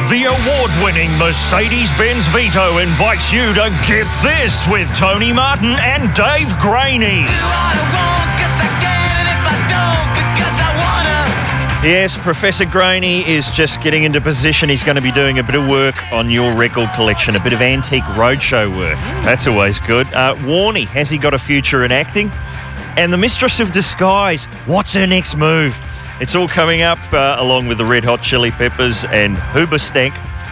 The award-winning Mercedes-Benz Vito invites you to Get This with Tony Martin and Dave Graney. Yes, Professor Graney is just getting into position. He's going to be doing a bit of work on your record collection, a bit of antique roadshow work. That's always good. Warnie, has he got a future in acting? And the Mistress of Disguise, what's her next move? It's all coming up along with the Red Hot Chili Peppers and Hoobastank.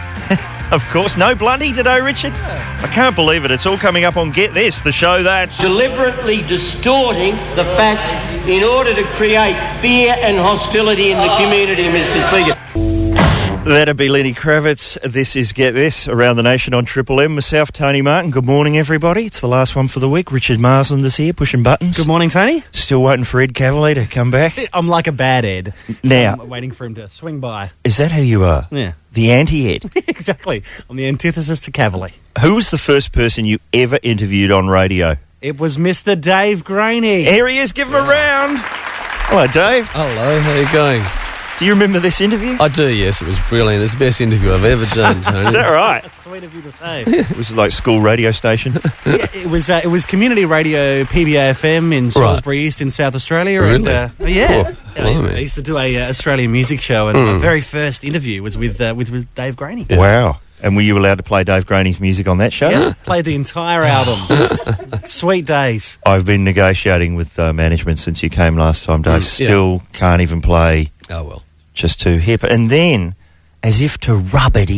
Of course, no Blunty today, Richard. I can't believe it. It's all coming up on Get This, the show that's deliberately distorting the facts in order to create fear and hostility in the community, Mr. Speaker. That'd be Lenny Kravitz. This is Get This around the nation on Triple M. Myself, Tony Martin. Good morning, everybody. It's the last one for the week. Richard Marsland is here, pushing buttons. Good morning, Tony. Still waiting for Ed Cavalier to come back. I'm like a bad Ed. Now, so I'm waiting for him to swing by. Is that who you are? Yeah. The anti-Ed? Exactly. I'm the antithesis to Cavalier. Who was the first person you ever interviewed on radio? It was Mr. Dave Graney. Here he is. Give him a round. Hello, Dave. Hello, how you going? Do you remember this interview? I do, yes. It was brilliant. It's the best interview I've ever done, Tony. Is that right? That's sweet of you to say. It was like school radio station. Yeah, it was community radio PBAFM in Salisbury East in South Australia. Really? And, yeah. Cool. I used to do a Australian music show, and my very first interview was with Dave Graney. Yeah. Wow. And were you allowed to play Dave Graney's music on that show? Yeah, played the entire album. Sweet days. I've been negotiating with management since you came last time, Dave. Still can't even play. Oh, well. Just too hip. And then, as if to rub it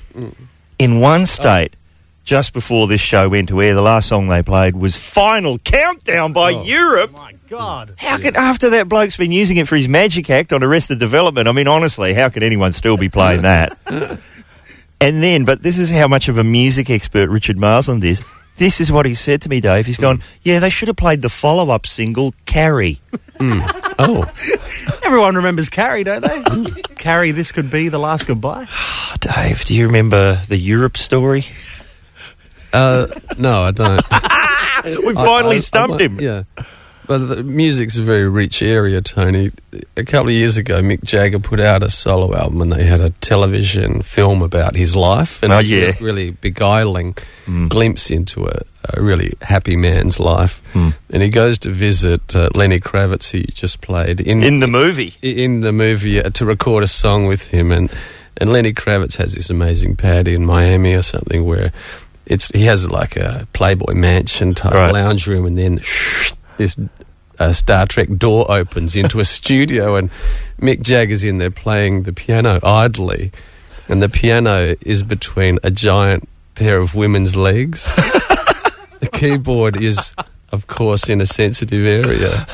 in one state, just before this show went to air, the last song they played was Final Countdown by Europe. Oh, my God. How could, after that bloke's been using it for his Magic Act on Arrested Development, I mean, honestly, how could anyone still be playing that? And then, but this is how much of a music expert Richard Marsland is. This is what he said to me, Dave. He's gone, yeah, they should have played the follow-up single, Carrie. Oh. Everyone remembers Carrie, don't they? Carrie, this could be the last goodbye. Oh, Dave, do you remember the Europe story? No, I don't. We finally stumped him. Yeah. But the music's a very rich area, Tony. A couple of years ago, Mick Jagger put out a solo album and they had a television film about his life. And it was a really beguiling glimpse into a really happy man's life. And he goes to visit Lenny Kravitz, who you just played. In the movie? In the movie, to record a song with him. And Lenny Kravitz has this amazing pad in Miami or something where he has like a Playboy Mansion type lounge room, and then this Star Trek door opens into a studio, and Mick Jagger's in there playing the piano idly, and the piano is between a giant pair of women's legs. The keyboard is, of course, in a sensitive area.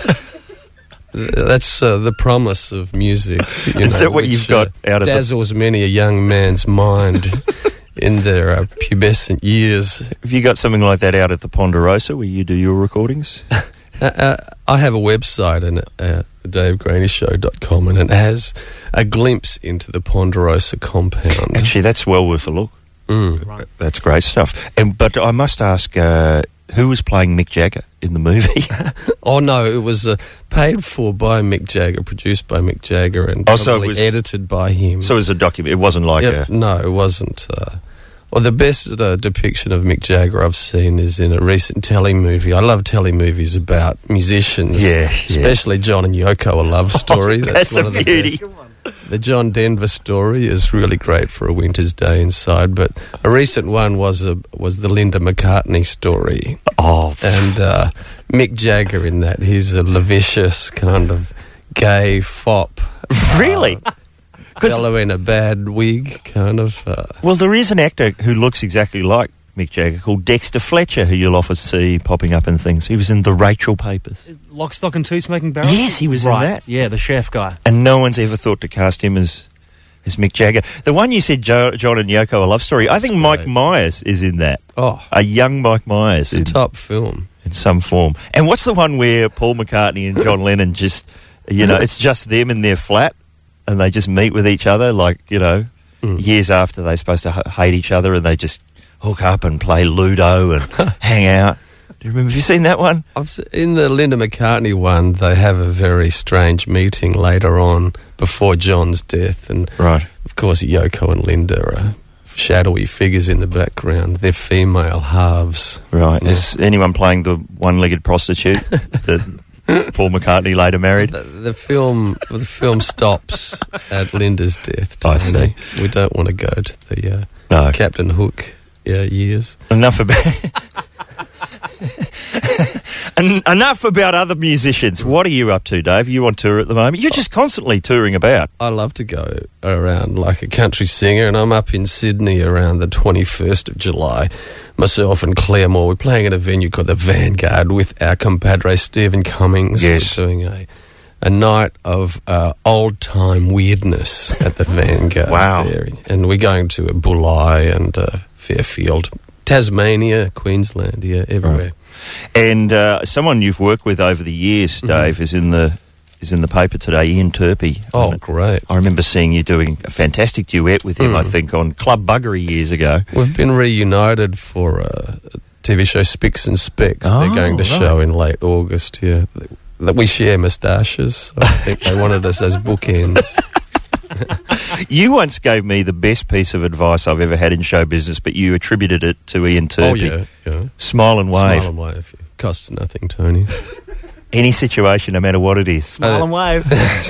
That's the promise of music. Is that what you've got out of dazzles many a young man's mind in their pubescent years. Have you got something like that out at the Ponderosa where you do your recordings? I have a website, and DaveGraneyShow.com, and it has a glimpse into the Ponderosa compound. Actually, that's well worth a look. Right. That's great stuff. But I must ask, who was playing Mick Jagger in the movie? Oh, no, it was paid for by Mick Jagger, produced by Mick Jagger, and edited by him. So it was a document. It wasn't like No, it wasn't. Well, the best depiction of Mick Jagger I've seen is in a recent telly movie. I love telly movies about musicians, especially John and Yoko, a love story. That's one of the beauty. The John Denver story is really great for a winter's day inside, but a recent one was the Linda McCartney story. Oh, and Mick Jagger in that, he's a lascivious kind of gay fop. Really? Fellow in a bad wig, kind of. Well, there is an actor who looks exactly like Mick Jagger called Dexter Fletcher, who you'll often see popping up in things. He was in the Rachel Papers. Lock, Stock and Two Smoking Barrels? Yes, he was in that. Yeah, the chef guy. And no one's ever thought to cast him as Mick Jagger. The one you said, John and Yoko, a love story, I think Mike Myers is in that. Oh. A young Mike Myers. It's a top film. In some form. And what's the one where Paul McCartney and John Lennon just, it's just them in their flat? And they just meet with each other, years after they're supposed to hate each other, and they just hook up and play Ludo and hang out. Do you remember? Have you seen that one? In the Linda McCartney one, they have a very strange meeting later on before John's death. And right. of course, Yoko and Linda are shadowy figures in the background. They're female halves. Right. Is anyone playing the one-legged prostitute that Paul McCartney later married? The film stops at Linda's death. I see. We don't want to go to the No. Captain Hook years. Enough about other musicians. What are you up to, Dave? You on tour at the moment? You're just constantly touring about. I love to go around like a country singer, and I'm up in Sydney around the 21st of July. Myself and Claire Moore, we're playing at a venue called the Vanguard with our compadre Stephen Cummings. Yes. We're doing a night of old-time weirdness at the Vanguard. Wow. There. And we're going to Bulli and Fairfield, Tasmania, Queensland, everywhere. Right. And someone you've worked with over the years, Dave, is in the paper today, Ian Turpie. Oh, great. I remember seeing you doing a fantastic duet with him, I think, on Club Buggery years ago. We've been reunited for a TV show, Spicks and Specks. They're going to show in late August here. That we share moustaches, so I think they wanted us as bookends. You once gave me the best piece of advice I've ever had in show business, but you attributed it to Ian Turpie. Oh, yeah. Smile and wave. Smile and wave. Costs nothing, Tony. Any situation, no matter what it is. Smile and wave.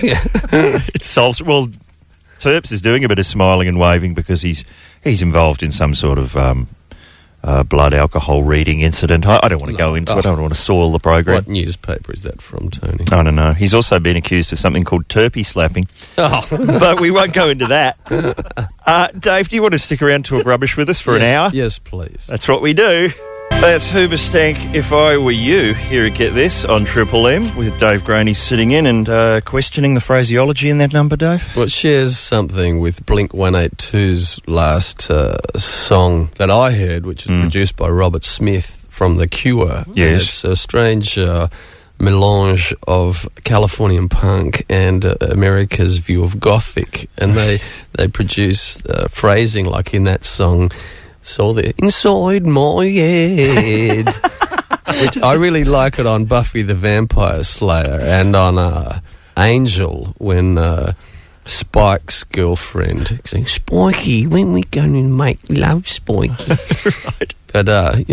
It solves... Well, Terps is doing a bit of smiling and waving because he's involved in some sort of blood alcohol reading incident. I don't want to go into it. I don't want to soil the program. What newspaper is that from, Tony? I don't know. He's also been accused of something called Turpie slapping. Oh. But we won't go into that. Dave, do you want to stick around to talk rubbish with us for an hour? Yes, please. That's what we do. That's Hoobastank, If I Were You, here at Get This on Triple M, with Dave Graney sitting in and questioning the phraseology in that number, Dave. Well, it shares something with Blink-182's last song that I heard, which is produced by Robert Smith from The Cure. Yes. And it's a strange melange of Californian punk and America's view of gothic. And they produce phrasing like in that song, "So they're inside my head," which I really like it on Buffy the Vampire Slayer and on Angel when Spike's girlfriend saying, "Spikey, when we going to make love, Spikey?" Right. But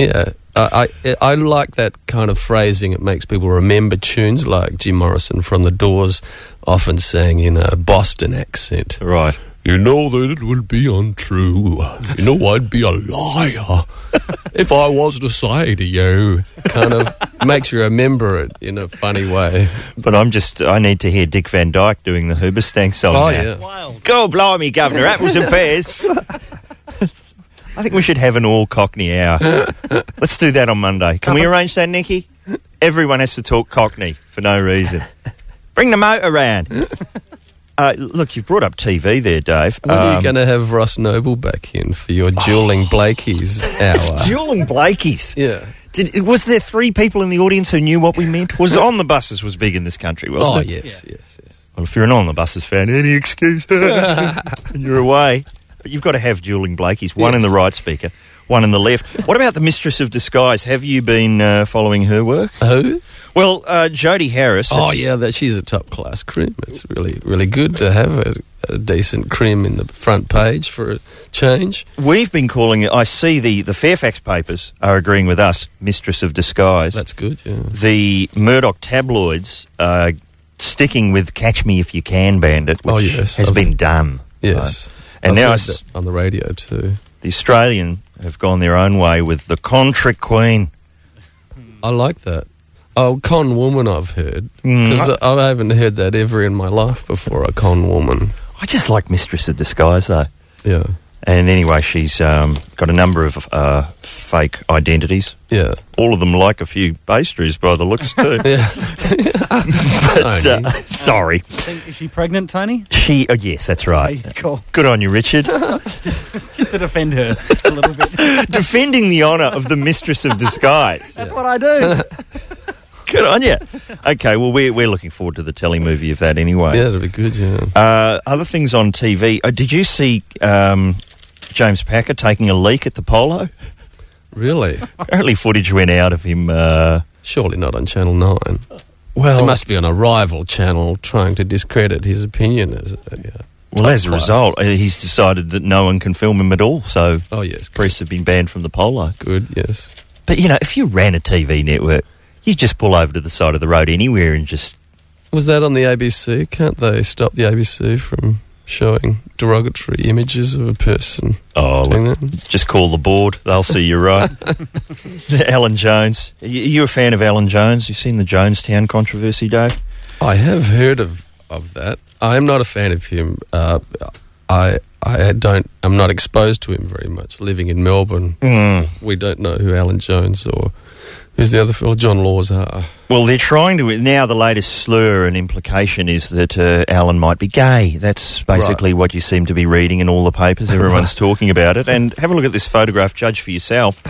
I like that kind of phrasing. It makes people remember tunes like Jim Morrison from The Doors often sang in a Boston accent. Right. "You know that it would be untrue. You know I'd be a liar if I was to say to you." Kind of makes you remember it in a funny way. But I need to hear Dick Van Dyke doing the Hoobastank song Oh, now. yeah. Wild. Go blimey, Governor, apples and pears. I think we should have an all Cockney hour. Let's do that on Monday. Can we arrange that, Nicky? Everyone has to talk Cockney for no reason. Bring the motor round. Look, you've brought up TV there, Dave. When are you going to have Ross Noble back in for your Dueling Blakey's hour? Dueling Blakey's? Yeah. Was there three people in the audience who knew what we meant? Was On the Buses was big in this country, wasn't it? Yes. Well, if you're an On the Buses fan, any excuse, and you're away. But you've got to have Dueling Blakey's, one in the right speaker, one in the left. What about the Mistress of Disguise? Have you been following her work? Who? Well, Jodie Harris. Oh, yeah, she's a top-class crim. It's really, really good to have a decent crim in the front page for a change. We've been calling it, I see the Fairfax papers are agreeing with us, Mistress of Disguise. That's good, yeah. The Murdoch tabloids are sticking with Catch Me If You Can Bandit, which has been done. Yes. Right? And I've now heard that on the radio too. The Australian have gone their own way with the Contrick Queen. I like that. Oh, con woman I've heard. Because I haven't heard that ever in my life before, a con woman. I just like Mistress of Disguise, though. Yeah. And anyway, she's got a number of fake identities. Yeah. All of them like a few pastries by the looks, too. Yeah. But, sorry. Is she pregnant, Tony? Yes, that's right. Okay, cool. Good on you, Richard. just to defend her a little bit. Defending the honour of the Mistress of Disguise. That's what I do. Good on you. Okay, well, we're looking forward to the telly movie of that anyway. Yeah, that'll be good, yeah. Other things on TV. Did you see James Packer taking a leak at the polo? Really? Apparently footage went out of him. Surely not on Channel 9. Well, it must be on a rival channel trying to discredit his opinion. Well, as a result, he's decided that no one can film him at all, so priests have been banned from the polo. Good, yes. But, if you ran a TV network, you just pull over to the side of the road anywhere and just... Was that on the ABC? Can't they stop the ABC from showing derogatory images of a person doing that? Just call the board. They'll see you're right. Alan Jones. You a fan of Alan Jones? You've seen the Jonestown controversy, Dave? I have heard of that. I'm not a fan of him. I'm not exposed to him very much. Living in Melbourne, we don't know who Alan Jones or who's the other fellow, John Laws are. Well, they're trying to... Now the latest slur and implication is that Alan might be gay. That's basically what you seem to be reading in all the papers. Everyone's talking about it. And have a look at this photograph, judge for yourself.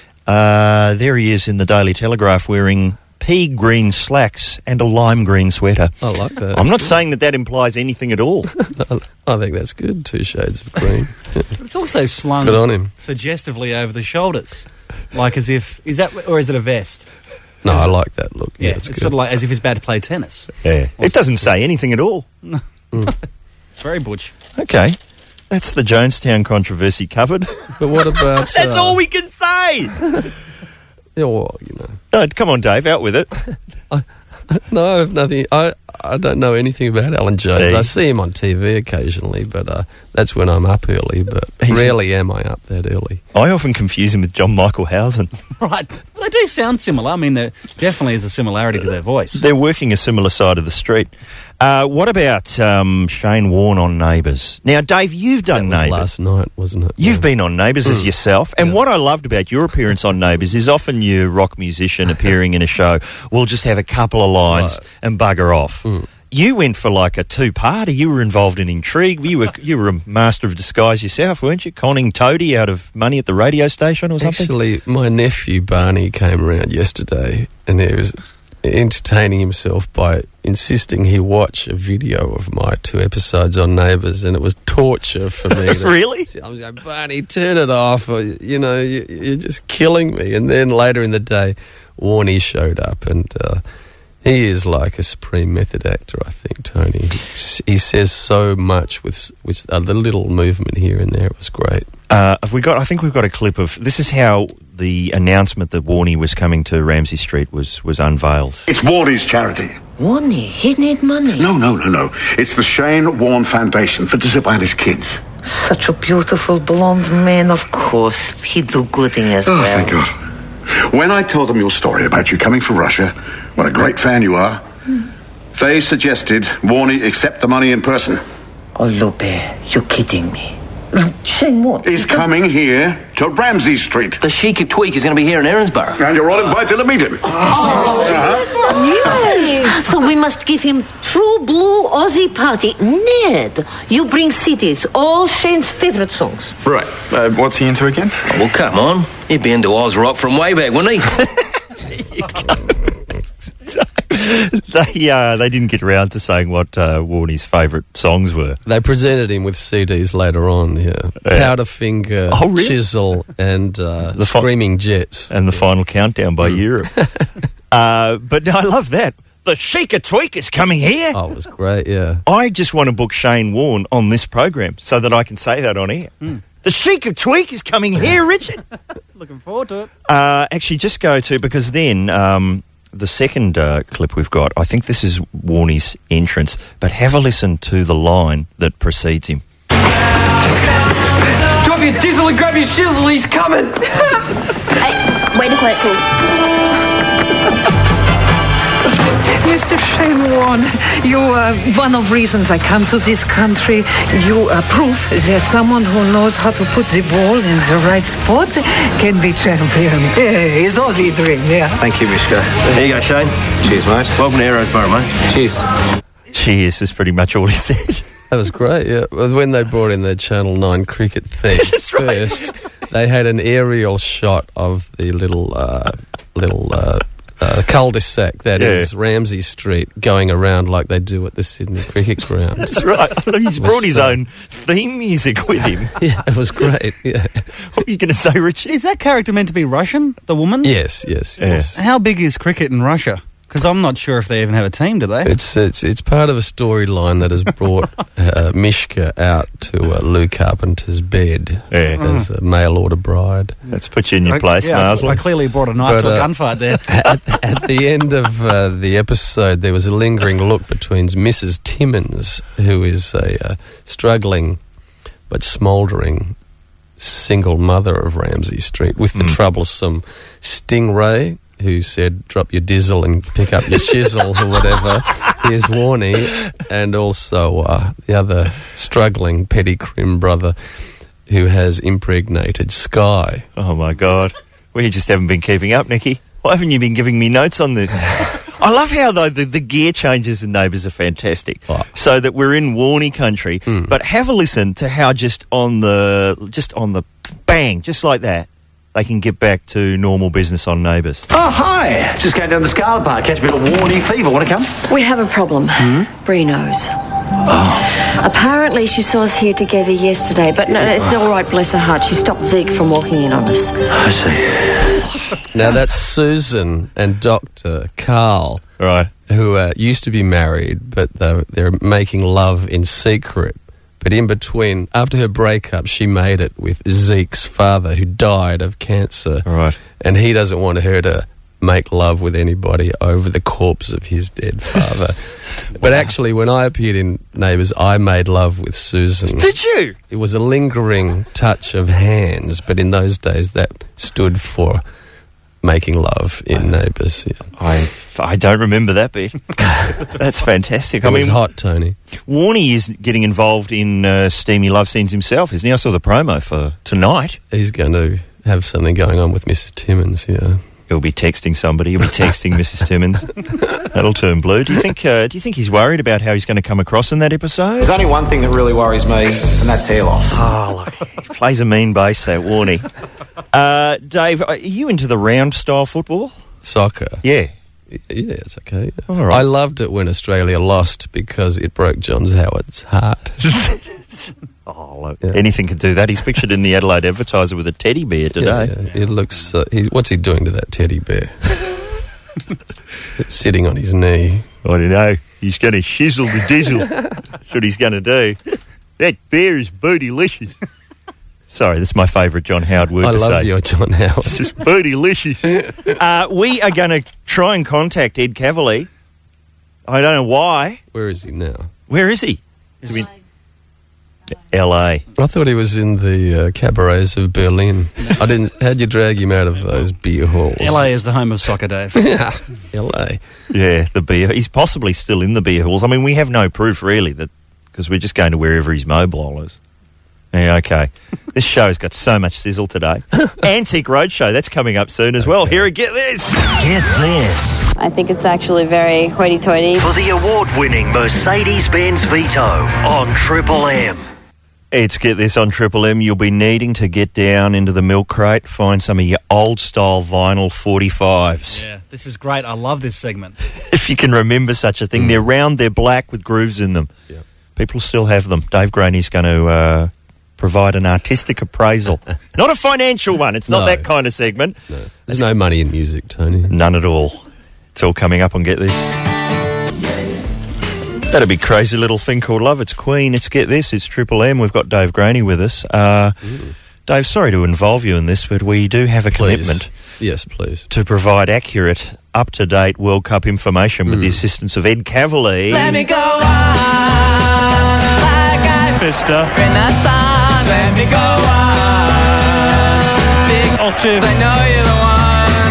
There he is in the Daily Telegraph wearing pea green slacks and a lime green sweater. I like that. I'm not saying that implies anything at all. I think that's good. 2 shades of green. It's also slung good on him. Suggestively over the shoulders. Like as if... Is that... Or is it a vest? No, I like that look. Yeah, it's sort of like as if he's about to play tennis. Yeah. It doesn't say anything at all. Very butch. Okay. That's the Jonestown controversy covered. But what about... That's all we can say! Yeah, well, No, come on, Dave, out with it. No, I have nothing. I don't know anything about Alan Jones. I see him on TV occasionally, but that's when I'm up early, but rarely am I up that early. I often confuse him with John Michael Housen. Right. Well, they do sound similar. I mean, there definitely is a similarity to their voice. They're working a similar side of the street. What about Shane Warne on Neighbours? Now, Dave, you've done Neighbours. Last night, wasn't it? You've been on Neighbours as yourself. And what I loved about your appearance on Neighbours is often your rock musician appearing in a show will just have a couple of lines and bugger off. You went for like a 2-parter. You were involved in intrigue. You were a master of disguise yourself, weren't you? Conning Toadie out of money at the radio station or something? Actually, my nephew Barney came around yesterday and he was entertaining himself by insisting he watch a video of my 2 episodes on Neighbours, and it was torture for me. Really? I was like, Barney, turn it off. Or, you're just killing me. And then later in the day, Warnie showed up, and he is like a supreme method actor, I think, Tony. He says so much with the little movement here and there. It was great. I think we've got a clip of... This is how the announcement that Warnie was coming to Ramsay Street was unveiled. It's Warnie's charity. Warnie? He need money? No. It's the Shane Warne Foundation for disadvantaged kids. Such a beautiful blonde man, of course. He do good thing as well. Thank God. When I told them your story about you coming from Russia, what a great fan you are, they suggested Warnie accept the money in person. Oh, Lupe, you're kidding me. Shane Warne is coming here to Ramsay Street. The Sheik of Tweak is going to be here in Erinsborough. And you're all invited to meet him. Yes. So we must give him true blue Aussie party. Ned, you bring CDs, all Shane's favourite songs. Right. What's he into again? Oh, well, come on. He'd be into Oz rock from way back, wouldn't he? They didn't get around to saying what Warnie's favourite songs were. They presented him with CDs later on, Powderfinger, really? Chisel, and the Screaming Jets. And the Final Countdown by Europe. But no, I love that. The Sheik of Tweak is coming here. Oh, it was great, yeah. I just want to book Shane Warne on this program so that I can say that on air. The Sheik of Tweak is coming here, Richard. Looking forward to it. Actually, just go to... Because then... the second clip we've got, I think this is Warnie's entrance, but have a listen to the line that precedes him. Drop your diesel and grab your shizzle, he's coming! Wait a quiet call. Mr. Shane Warne, you are one of reasons I come to this country. You are proof that someone who knows how to put the ball in the right spot can be champion. Yeah, it's Aussie dream, yeah. Thank you, Mishka. There you go, Shane. Cheers, mate. Welcome to Erinsborough, mate. Cheers. Cheers is pretty much all he said. That was great, yeah. When they brought in their Channel 9 cricket thing first, they had an aerial shot of the little cul-de-sac that is Ramsay Street going around like they do at the Sydney Cricket Ground. That's right. He's brought his own theme music with him. Yeah, it was great, yeah. What were you going to say, Richard? Is that character meant to be Russian, the woman? Yes. How big is cricket in Russia? Because I'm not sure if they even have a team, do they? It's part of a storyline that has brought Mishka out to Lou Carpenter's bed as a mail order bride. Let's put you in your place, Marsley. I clearly brought a knife to a gunfight there. At the end of the episode, there was a lingering look between Mrs. Timmins, who is a struggling but smouldering single mother of Ramsay Street, with the troublesome Stingray, who said, drop your diesel and pick up your chisel or whatever. Here's Warnie. And also the other struggling petty crim brother who has impregnated Sky. Oh, my God. We just haven't been keeping up, Nicky. Why haven't you been giving me notes on this? I love how, though, the gear changes in Neighbours are fantastic. Oh. So that we're in Warnie country. But have a listen to how just on the bang, just like that, they can get back to normal business on Neighbours. Oh, hi. Just going down the Scarlet Park. Catch a bit of Warnie fever. Want to come? We have a problem. Bree knows. Oh. Apparently she saw us here together yesterday, but no, it's all right, bless her heart. She stopped Zeke from walking in on us. I see. Now, that's Susan and Dr. Carl, right, who used to be married, but they're making love in secret. But in between, after her breakup, she made it with Zeke's father, who died of cancer. Right. And he doesn't want her to make love with anybody over the corpse of his dead father. But actually, when I appeared in Neighbours, I made love with Susan. Did you? It was a lingering touch of hands, but in those days that stood for making love in Neighbours. Yeah. I don't remember that bit. That's fantastic. It was hot, Tony. Warnie is getting involved in steamy love scenes himself, isn't he? I saw the promo for tonight. He's going to have something going on with Mrs. Timmins, yeah. He'll be texting somebody. He'll be texting Mrs. Timmins. That'll turn blue. Do you think he's worried about how he's going to come across in that episode? There's only one thing that really worries me, and that's hair loss. Oh, look, he plays a mean bass, that Warnie. Dave, are you into the round style football? Soccer? Yeah. Yeah, it's okay. All right. I loved it when Australia lost because it broke John Howard's heart. Oh, look, anything could do that. He's pictured in the Adelaide Advertiser with a teddy bear today. Yeah. It looks... what's he doing to that teddy bear? Sitting on his knee. I don't know. He's going to shizzle the dizzle. That's what he's going to do. That bear is bootylicious. Sorry, that's my favourite John Howard word to say. I love your John Howard. It's just bootylicious. We are going to try and contact Ed Cavalier. I don't know why. Where is he now? Where is he? L.A. I thought he was in the cabarets of Berlin. How'd you drag him out of those beer halls? L.A. is the home of soccer, Dave. Yeah, L.A. Yeah, the beer. He's possibly still in the beer halls. I mean, we have no proof, really, that because we're just going to wherever his mobile is. Yeah, okay. This show's got so much sizzle today. Antique Roadshow, that's coming up soon as well. Here, get this. Get this. I think it's actually very hoity-toity. For the award-winning Mercedes-Benz Vito on Triple M. It's Get This on Triple M. You'll be needing to get down into the milk crate, find some of your old-style vinyl 45s. Yeah, this is great. I love this segment. If you can remember such a thing. They're round, they're black with grooves in them. Yep. People still have them. Dave Graney's going to provide an artistic appraisal. Not a financial one. It's not that kind of segment. No. There's no money in music, Tony. None at all. It's all coming up on Get This. That'd be crazy little thing called love. It's Queen. It's Get This. It's Triple M. We've got Dave Graney with us. Dave, sorry to involve you in this, but we do have a commitment. Yes, please. To provide accurate, up-to-date World Cup information with the assistance of Ed Cavalier. Let me go on, like I Fister. In that song, let me go on. Big Octave. I know you're the one.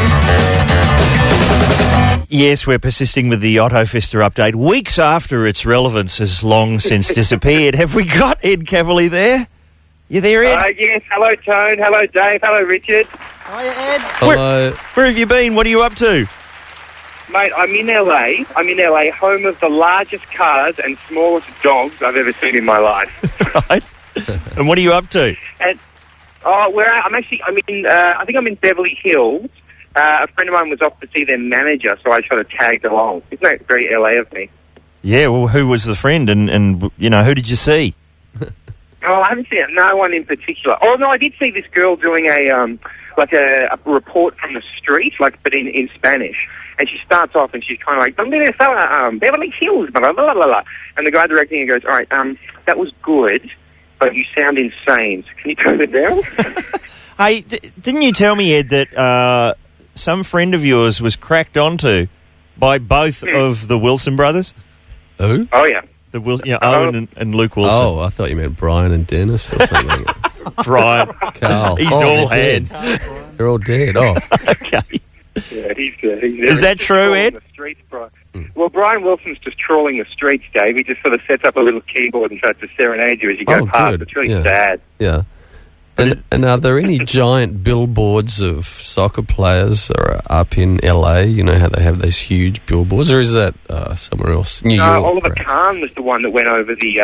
Yes, we're persisting with the Otto Fister update. Weeks after its relevance has long since disappeared. Have we got Ed Cavalier there? You there, Ed? Yes. Hello, Tone. Hello, Dave. Hello, Richard. Hiya, Ed. Hello. Where have you been? What are you up to? Mate, I'm in LA. Home of the largest cars and smallest dogs I've ever seen in my life. Right. And what are you up to? And I think I'm in Beverly Hills. A friend of mine was off to see their manager, so I sort of tagged along. Isn't that very LA of me? Yeah, well, who was the friend and you know, who did you see? Oh, I haven't seen no one in particular. Oh, no, I did see this girl doing a report from the street, but in Spanish. And she starts off and she's kind of like, Beverly Hills, blah, blah, blah, blah, blah. And the guy directing it goes, all right, that was good, but you sound insane. So can you tone it down? Hey, didn't you tell me, Ed, that some friend of yours was cracked onto by both of the Wilson brothers? Who? Oh, yeah. Owen and Luke Wilson. Oh, I thought you meant Brian and Dennis or something. Brian. Carl. He's all hands. They're all dead. Oh. Okay. Yeah, he's Is that true, Ed? The streets, Brian. Well, Brian Wilson's just trawling the streets, Dave. He just sort of sets up a little keyboard and tries to serenade you as you go past. Good. It's really sad. Yeah. And are there any giant billboards of soccer players up in LA? You know how they have those huge billboards, or is that somewhere else? New York. Oliver Kahn was the one that went over the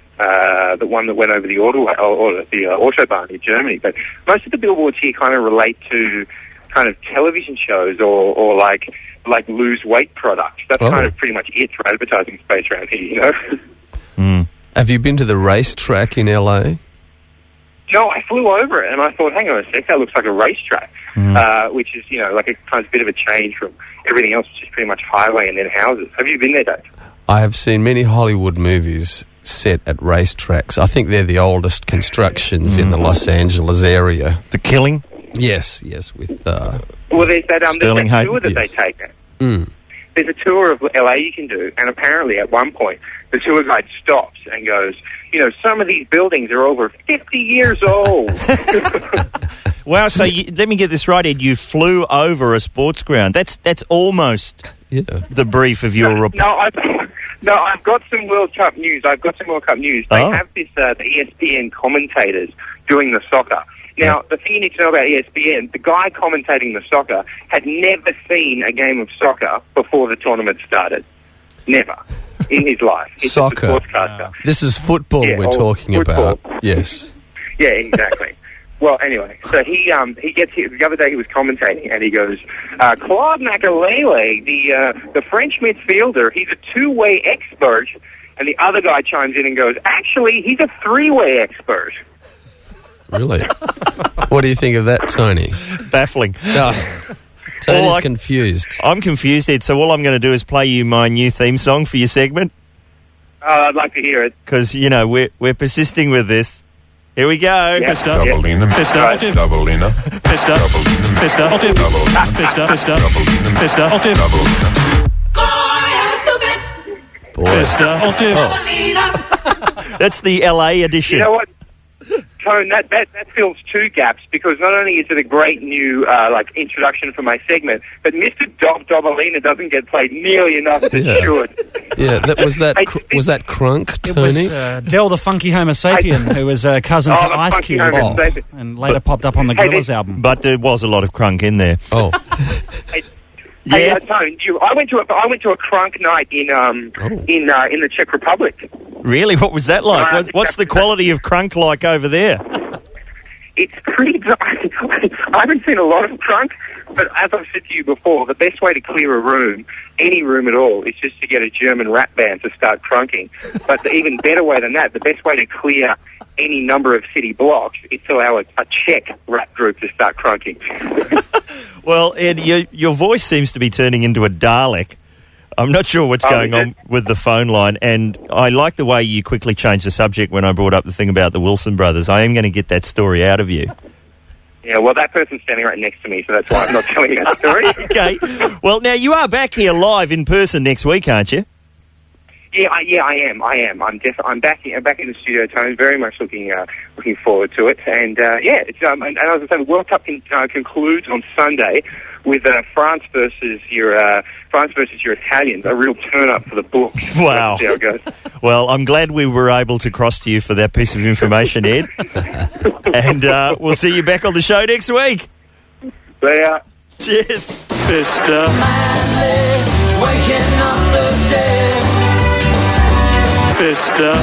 autobahn in Germany. But most of the billboards here kind of relate to kind of television shows or like lose weight products. That's kind of pretty much it for advertising space around here. You know. Have you been to the racetrack in LA? No, I flew over it and I thought, hang on a sec, that looks like a racetrack, which is, like a kind of bit of a change from everything else, which is pretty much highway and then houses. Have you been there, Dave? I have seen many Hollywood movies set at racetracks. I think they're the oldest constructions in the Los Angeles area. The Killing? Yes, with... well, there's that tour that they take. There's a tour of LA you can do, and apparently at one point the tour guide stops and goes, some of these buildings are over 50 years old. Wow, so let me get this right, Ed. You flew over a sports ground. That's almost the brief of your report. No, I've got some World Cup news. They have this the ESPN commentators doing the soccer. Now, the thing you need to know about ESPN, the guy commentating the soccer had never seen a game of soccer before the tournament started. Never. In his life. He's soccer. Just a sportscaster. This is football we're talking about. Yes. Yeah, exactly. Well, anyway, so he gets here. The other day he was commentating, and he goes, Claude Makelele, the French midfielder, he's a two-way expert. And the other guy chimes in and goes, actually, he's a three-way expert. Really? What do you think of that, Tony? Baffling. Tony's confused. I'm confused, Ed, so all I'm going to do is play you my new theme song for your segment. I'd like to hear it. Because, we're persisting with this. Here we go. Yeah. Fister. Fister. Doubleina. Fister. Fister. Fister. Fister. Fister. Fister. That's the LA edition. You know what? Tone, that fills two gaps, because not only is it a great new introduction for my segment, but Mr. Dobalina doesn't get played nearly enough as it should. Yeah, was that Crunk, Tony? It was Del the Funky Homo Sapien, who was a cousin to Ice Cube, and later popped up on the Gorillaz album. But there was a lot of Crunk in there. Oh. Yes. Hey, Tone, I went to a Crunk night in the Czech Republic. Really? What was that like? What's the quality of Crunk like over there? It's pretty... I haven't seen a lot of Crunk, but as I've said to you before, the best way to clear a room, any room at all, is just to get a German rap band to start crunking. But the even better way than that, the best way to clear any number of city blocks is to allow a Czech rap group to start crunking. Well, Ed, your voice seems to be turning into a Dalek. I'm not sure what's going on with the phone line, and I like the way you quickly changed the subject when I brought up the thing about the Wilson brothers. I am going to get that story out of you. Yeah, well, that person's standing right next to me, so that's why I'm not telling you that story. Okay. Well, now, you are back here live in person next week, aren't you? Yeah, I am. I'm back in the studio, Tone. Very much looking forward to it. And it's and as I said, the World Cup concludes on Sunday with France versus your Italians. A real turn up for the books. Wow. See how it goes. Well, I'm glad we were able to cross to you for that piece of information, Ed. And we'll see you back on the show next week. See ya. Cheers. Fister. Waking up the dead. Fister.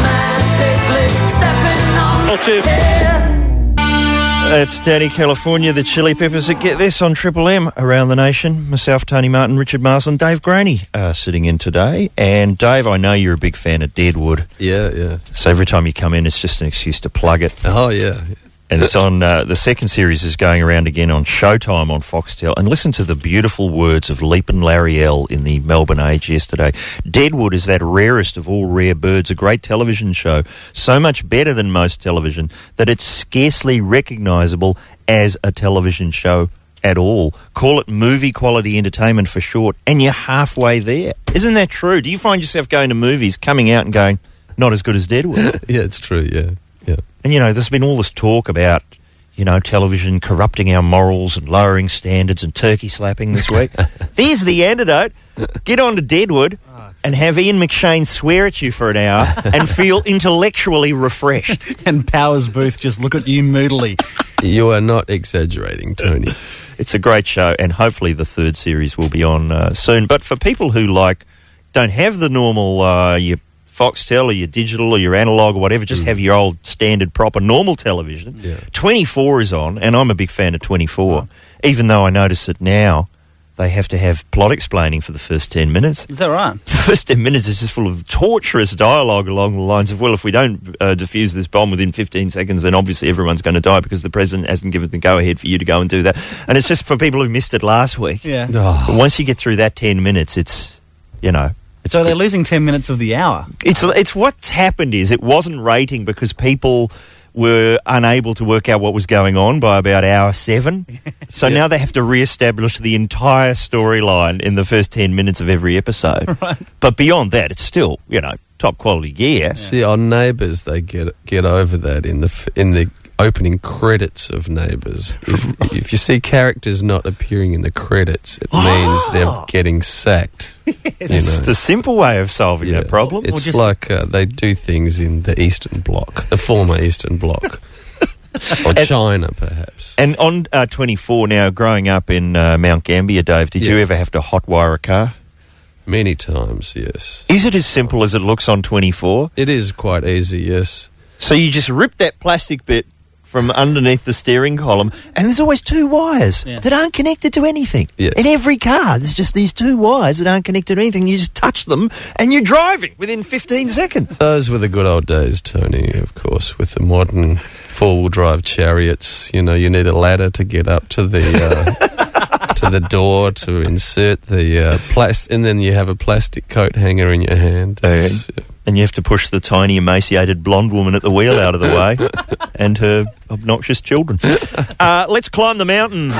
It's Danny California, the Chili Peppers. Get this on Triple M around the nation. Myself, Tony Martin, Richard Marsland, Dave Graney sitting in today. And Dave, I know you're a big fan of Deadwood. Yeah. So every time you come in, it's just an excuse to plug it. Oh, yeah. And it's on, the second series is going around again on Showtime on Foxtel. And listen to the beautiful words of Leapin' Larry L in the Melbourne Age yesterday. Deadwood is that rarest of all rare birds, a great television show, so much better than most television that it's scarcely recognisable as a television show at all. Call it movie quality entertainment for short, and you're halfway there. Isn't that true? Do you find yourself going to movies, coming out and going, not as good as Deadwood? Yeah, it's true, yeah. And, there's been all this talk about, television corrupting our morals and lowering standards and turkey slapping this week. There's the antidote. Get on to Deadwood and have Ian McShane swear at you for an hour and feel intellectually refreshed. And Powers Booth just look at you moodily. You are not exaggerating, Tony. It's a great show, and hopefully the third series will be on soon. But for people who don't have the normal your Foxtel or your digital or your analogue or whatever, just have your old standard proper normal television. Yeah. 24 is on, and I'm a big fan of 24, even though I notice that now they have to have plot explaining for the first 10 minutes. Is that right? The first 10 minutes is just full of torturous dialogue along the lines of, well, if we don't defuse this bomb within 15 seconds, then obviously everyone's going to die because the president hasn't given the go-ahead for you to go and do that. And it's just for people who missed it last week. Yeah. But once you get through that 10 minutes, it's, so they're losing 10 minutes of the hour. It's what's happened is it wasn't rating because people were unable to work out what was going on by about hour 7. So now they have to re-establish the entire storyline in the first 10 minutes of every episode. Right. But beyond that, it's still, top quality gear. Yeah. See, on Neighbours, they get over that in the opening credits of Neighbours. If you see characters not appearing in the credits, it means they're getting sacked. It's the simple way of solving that problem. It's like they do things in the Eastern Bloc, the former Eastern Bloc. Or China, perhaps. And on 24 now, growing up in Mount Gambier, Dave, did you ever have to hotwire a car? Many times, yes. Is it as simple as it looks on 24? It is quite easy, yes. So you just rip that plastic bit from underneath the steering column, and there's always 2 wires that aren't connected to anything. Yes. In every car, there's just these 2 wires that aren't connected to anything. You just touch them, and you're driving within 15 seconds. Those were the good old days, Tony, of course, with the modern four-wheel drive chariots. You need a ladder to get up to the to the door to insert the plastic, and then you have a plastic coat hanger in your hand. And you have to push the tiny, emaciated blonde woman at the wheel out of the way and her obnoxious children. Let's climb the mountain.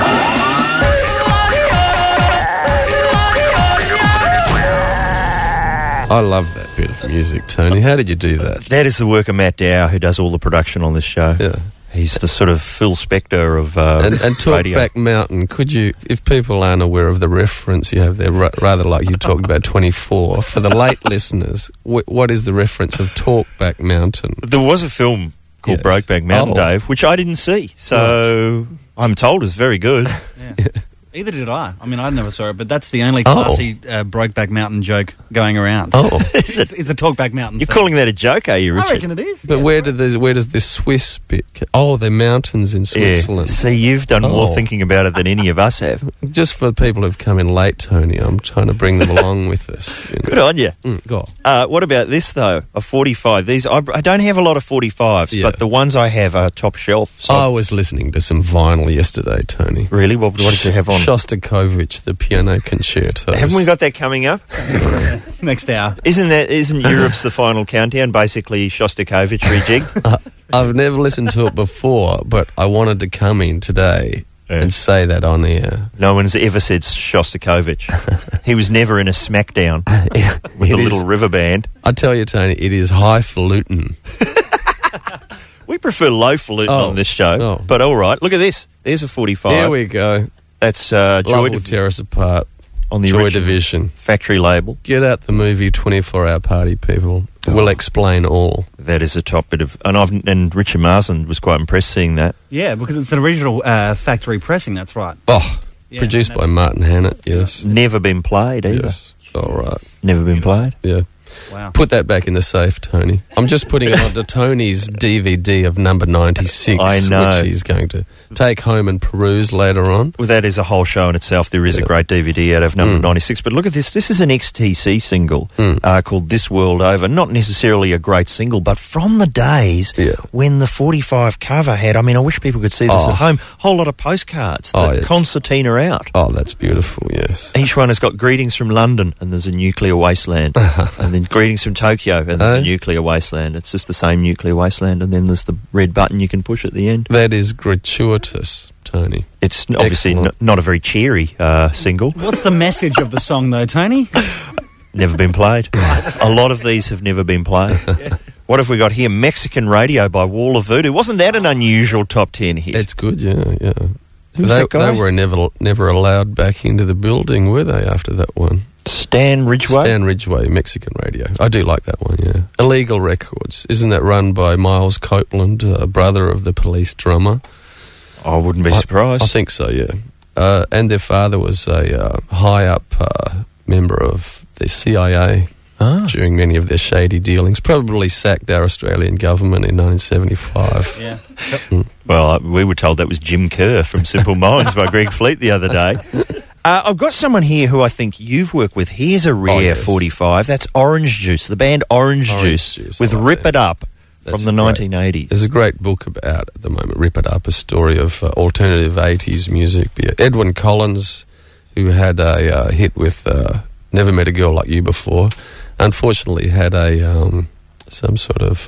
I love that bit of music, Tony. How did you do that? That is the work of Matt Dow, who does all the production on this show. Yeah. He's the sort of Phil Spector of and radio. Talkback Mountain, could you, if people aren't aware of the reference you have there, rather like you talked about 24, for the late listeners, what is the reference of Talkback Mountain? There was a film called Brokeback Mountain, Dave, which I didn't see, so I'm told is very good. Yeah. Either did I. I mean, I never saw it, but that's the only classy Brokeback Mountain joke going around. Is the Talkback Mountain. You're calling that a joke, are you, Richard? I reckon it is. But where does this Swiss bit? They're mountains in Switzerland. Yeah. See, you've done more thinking about it than any of us have. Just for the people who've come in late, Tony, I'm trying to bring them along with us. Good on you. Go on. What about this though? A 45. These I don't have a lot of 45s, but the ones I have are top shelf. So. I was listening to some vinyl yesterday, Tony. Really? What did you have on? Shostakovich, the piano concerto. Haven't we got that coming up? Next hour. Isn't Europe's the final countdown basically Shostakovich rejig? I've never listened to it before, but I wanted to come in today and say that on air. No one's ever said Shostakovich. He was never in a smackdown with a little river band. I tell you, Tony, it is highfalutin. We prefer low-falutin on this show, but all right. Look at this. There's a 45. Here we go. That's Joy will tear us apart on the Joy Division factory label. Get out the movie 24-Hour Party, people. We'll explain all. That is a top bit of... And Richard Marsland was quite impressed seeing that. Yeah, because it's an original factory pressing, that's right. Produced by Martin Hannett, yes. Never been played either. Yes, all right. Never been played? Yeah. Wow. Put that back in the safe, Tony. I'm just putting it onto Tony's DVD of number 96, I know. which he's going to take home and peruse later on. Well, that is a whole show in itself. There is a great DVD out of number 96. But look at this. This is an XTC single called This World Over. Not necessarily a great single, but from the days when the 45 cover had, I mean, I wish people could see this at home, whole lot of postcards. The concertina out. Oh, that's beautiful, yes. Each one has got greetings from London, and there's a nuclear wasteland. And then greetings from Tokyo, and there's a nuclear wasteland. It's just the same nuclear wasteland, and then there's the red button you can push at the end. That is gratuitous, Tony. It's obviously not a very cheery single. What's the message of the song, though, Tony? Never been played. A lot of these have never been played. What have we got here? Mexican Radio by Wall of Voodoo. Wasn't that an unusual top 10 hit? It's good, yeah. Who's that guy? They were never allowed back into the building, were they, after that one? Stan Ridgway? Stan Ridgway, Mexican Radio. I do like that one, yeah. Illegal Records. Isn't that run by Miles Copeland, brother of the Police drummer? I wouldn't be surprised. I think so, yeah. And their father was a high-up member of the CIA during many of their shady dealings. Probably sacked our Australian government in 1975. Yeah. Well, we were told that was Jim Kerr from Simple Minds by Greg Fleet the other day. I've got someone here who I think you've worked with. Here's a rare 45. That's Orange Juice, the band Orange Juice with Rip It Up from the 1980s. There's a great book out at the moment, Rip It Up, a story of alternative 80s music. Edwyn Collins, who had a hit with Never Met a Girl Like You Before, unfortunately had a some sort of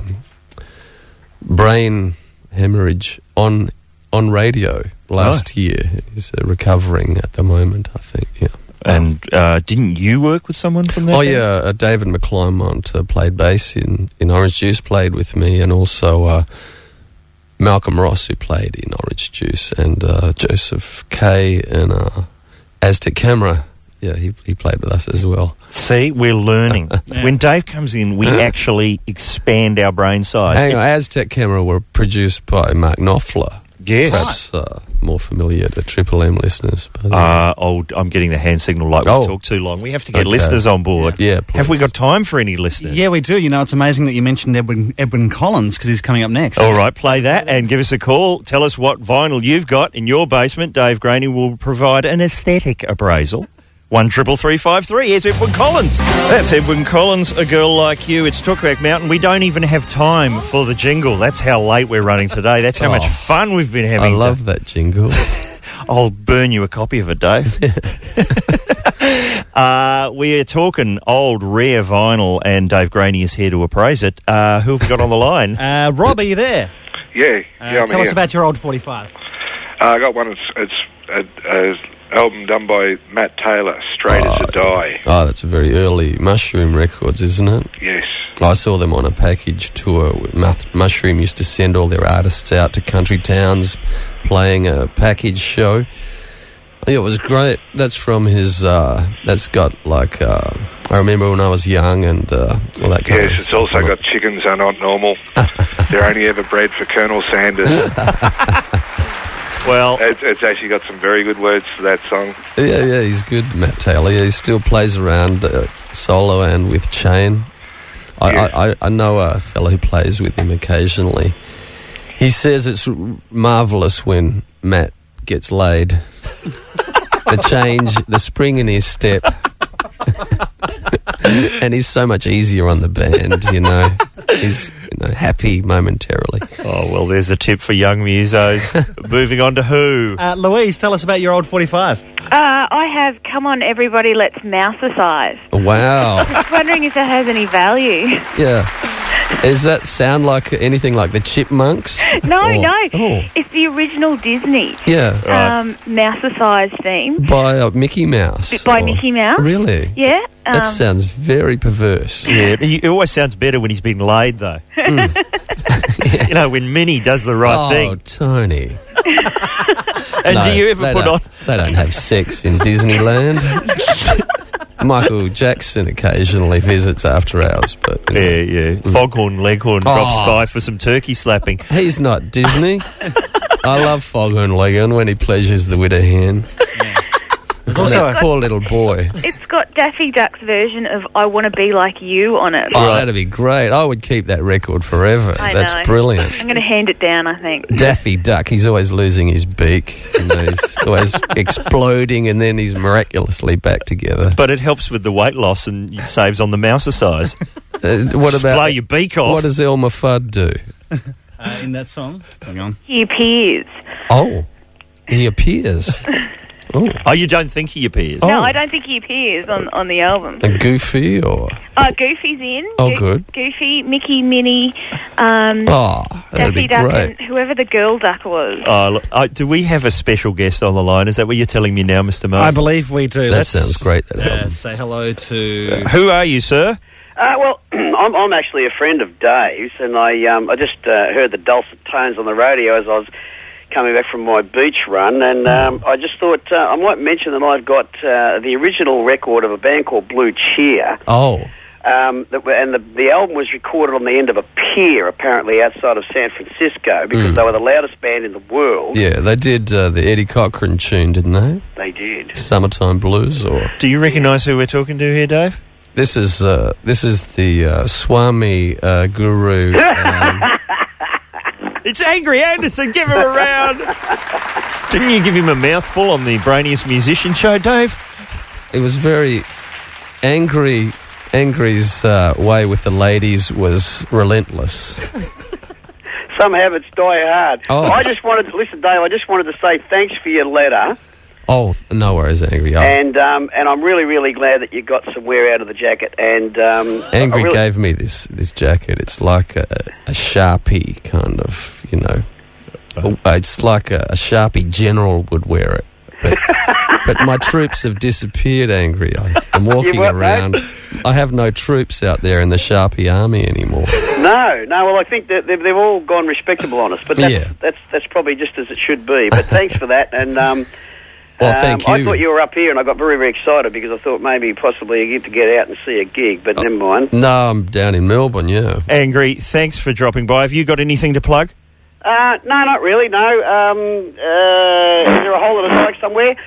brain hemorrhage on radio last year. He's recovering at the moment, I think, yeah. And didn't you work with someone from that? Oh, yeah, David McClymont played bass in Orange Juice, played with me, and also Malcolm Ross, who played in Orange Juice, and Joseph Kay and Aztec Camera. Yeah, he played with us as well. See, we're learning. When Dave comes in, we actually expand our brain size. Hang on, Aztec Camera were produced by Mark Knopfler. Yes. Perhaps more familiar to Triple M listeners. But, I'm getting the hand signal like we've talked too long. We have to get listeners on board. Yeah, please. Have we got time for any listeners? Yeah, we do. You know, it's amazing that you mentioned Edwyn Collins, because he's coming up next. All right, play that and give us a call. Tell us what vinyl you've got in your basement. Dave Graney will provide an aesthetic appraisal. 133353. Here's Edwyn Collins. That's Edwyn Collins, A Girl Like You. It's Talkback Mountain. We don't even have time for the jingle. That's how late we're running today. That's how much fun we've been having. I love that jingle. I'll burn you a copy of it, Dave. We are talking old, rare vinyl, and Dave Graney is here to appraise it. Who have we got on the line? Rob, are you there? Yeah, I'm Tell here. us about your old 45. I got one. It's an album done by Matt Taylor, Straight as a Die. Oh, that's a very early Mushroom Records, isn't it? Yes. I saw them on a package tour. Mushroom used to send all their artists out to country towns playing a package show. Yeah, it was great. That's from his, that's got like, I remember when I was young and all that kind of stuff. Yes, it's also got Chickens Are Not Normal. They're only ever bred for Colonel Sanders. Well, it's actually got some very good words to that song. Yeah, he's good, Matt Taylor. Yeah, he still plays around solo and with Chain. I know a fellow who plays with him occasionally. He says it's marvellous when Matt gets laid. The change, the spring in his step. And he's so much easier on the band, you know. He's happy momentarily. Oh, well, there's a tip for young musos. Moving on to who? Louise, tell us about your old 45. I have Come On Everybody, Let's Mousicize. Wow. I was wondering if that has any value. Yeah. Does that sound like anything like the Chipmunks? No. Oh. It's the original Disney. Yeah. Mousicize theme. By Mickey Mouse. By Mickey Mouse. Really? Yeah. That sounds very perverse. Yeah, it always sounds better when he's been laid, though. You know, when Minnie does the right thing. Oh, Tony. And do you ever put on... They don't have sex in Disneyland. Michael Jackson occasionally visits after hours, but... Yeah. Foghorn Leghorn drops by for some turkey slapping. He's not Disney. I love Foghorn Leghorn when he pleasures the widow hen. There's also that poor little boy. It's got Daffy Duck's version of I Want to Be Like You on it. Oh, that'd be great. I would keep that record forever. I That's know. brilliant. I'm going to hand it down, I think. Daffy Duck, he's always losing his beak. You know, he's always exploding and then he's miraculously back together. But it helps with the weight loss and it saves on the mouse size. What Just about blow your beak off? What does Elmer Fudd do? In that song? Hang on. He appears. Oh, he appears. Oh, you don't think he appears? No, I don't think he appears on the album. And Goofy or? Goofy's in. Oh, good. Goofy, Mickey, Minnie, that'd Daffy be Duck, great. and whoever the girl duck was. Oh, look, do we have a special guest on the line? Is that what you're telling me now, Mr. Marsden? I believe we do. That sounds great, that album. Say hello to... Who are you, sir? Well, I'm actually a friend of Dave's, and I just heard the dulcet tones on the radio as I was coming back from my beach run, and I just thought I might mention that I've got the original record of a band called Blue Cheer. Oh. And the album was recorded on the end of a pier, apparently outside of San Francisco, because they were the loudest band in the world. Yeah, they did the Eddie Cochran tune, didn't they? They did. Summertime Blues, or... Do you recognise who we're talking to here, Dave? This is the Swami Guru. It's Angry Anderson. Give him a round. Didn't you give him a mouthful on the Brainiest Musician show, Dave? It was very angry. Angry's way with the ladies was relentless. Some habits die hard. Oh. I just wanted to listen, Dave. I just wanted to say thanks for your letter. Oh, no worries, Angry. Oh. And I'm really, really glad that you got some wear out of the jacket. And Angry gave me this jacket. It's like a Sharpie kind of, you know. It's like a Sharpie general would wear it. But my troops have disappeared, Angry. I'm walking around. Mate? I have no troops out there in the Sharpie army anymore. No. Well, I think that they've all gone respectable on us. But that's probably just as it should be. But thanks for that. And well, thank you. I thought you were up here, and I got very, very excited because I thought maybe possibly you get to get out and see a gig. But never mind. No, I'm down in Melbourne. Yeah. Angry, thanks for dropping by. Have you got anything to plug? No, not really, no. Is there a hole in a dike somewhere?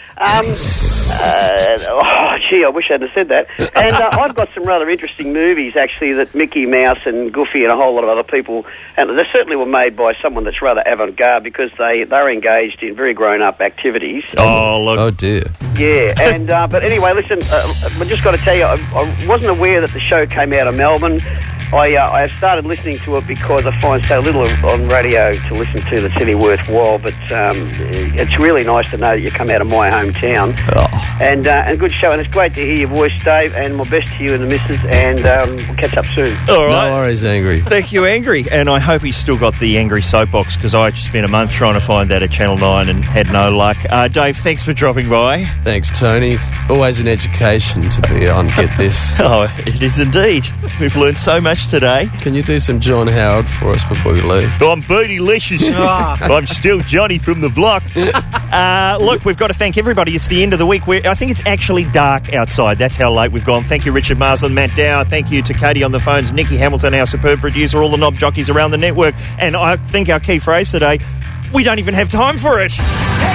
Gee, I wish I hadn't said that. And I've got some rather interesting movies, actually, that Mickey Mouse and Goofy and a whole lot of other people, and they certainly were made by someone that's rather avant-garde because they're engaged in very grown-up activities. Oh, look. Oh, dear. Yeah, and but anyway, listen, I've just got to tell you, I wasn't aware that the show came out of Melbourne. I have started listening to it because I find so little on radio to listen to that's any worthwhile, but it's really nice to know that you come out of my hometown. And a good show, and it's great to hear your voice, Dave, and my best to you and the missus, and we'll catch up soon. All right. No worries, Angry. Thank you, Angry. And I hope he's still got the Angry Soapbox, because I spent a month trying to find that at Channel 9 and had no luck. Dave, thanks for dropping by. Thanks, Tony. It's always an education to be on Get This. Oh, it is indeed. We've learned so much today. Can you do some John Howard for us before we leave? I'm Bootylicious. I'm still Johnny from the block. Look, we've got to thank everybody. It's the end of the week. I think it's actually dark outside. That's how late we've gone. Thank you, Richard Marsland, Matt Dower. Thank you to Katie on the phones, Nikki Hamilton, our superb producer, all the knob jockeys around the network. And I think our key phrase today, we don't even have time for it.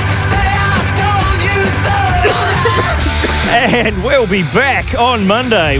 And we'll be back on Monday.